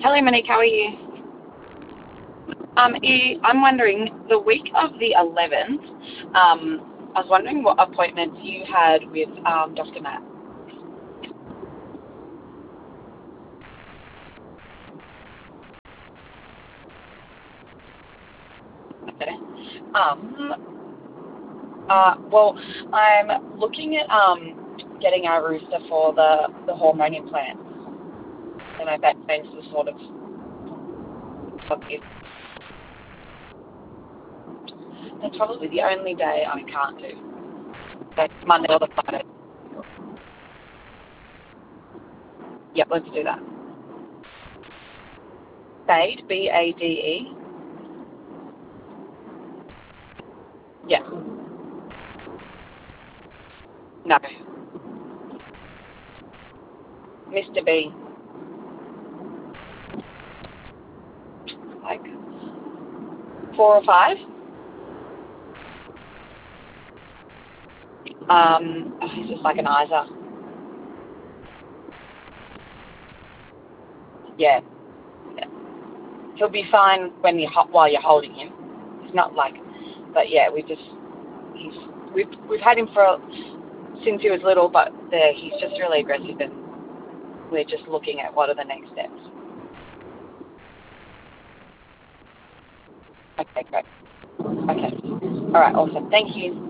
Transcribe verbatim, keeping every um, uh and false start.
Hello, Monique. How are you? Um, e- I'm wondering, the week of the eleventh, um, I was wondering what appointments you had with um, Doctor Matt. Okay. Um, uh, well, I'm looking at um, getting our rooster for the, the hormone implants. And I bet that's the sort of that's probably the only day I can't do. That's Monday or the Friday. Yep, let's do that. Bade, B A D E. Yeah. No. Mister B. Like four or five. Um, oh, he's just like an Isa. Yeah. Yeah. He'll be fine when you ho- while you're holding him. It's not like, but yeah, we just he's we've we've had him for since he was little, but there he's just really aggressive, and we're just looking at what are the next steps. Okay, great. Okay. All right, awesome. Thank you.